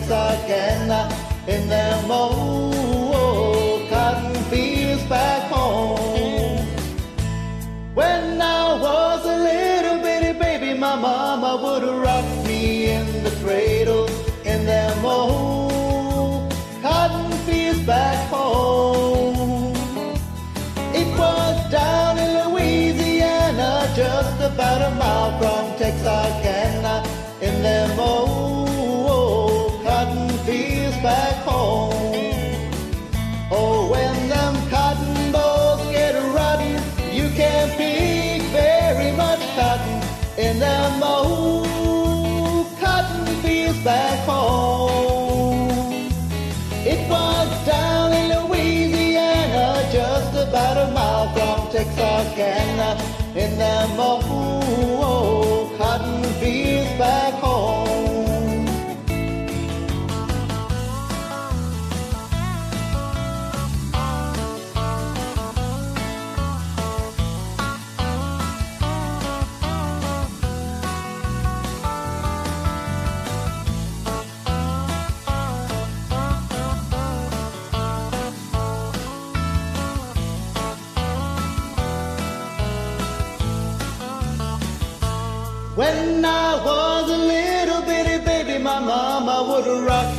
Texarkana, in them old cotton fields back home. When I was a little bitty baby, my mama would rock me in the cradle in them old cotton fields back home. It was down in Louisiana, just about a mile from Texarkana, in them old cotton fields back home. Oh, when them cotton balls get rotten, you can't pick very much cotton in them old cotton fields back home. It was down in Louisiana, just about a mile from Texarkana, in them old cotton fields back home. When I was a little bitty baby, my mama would rock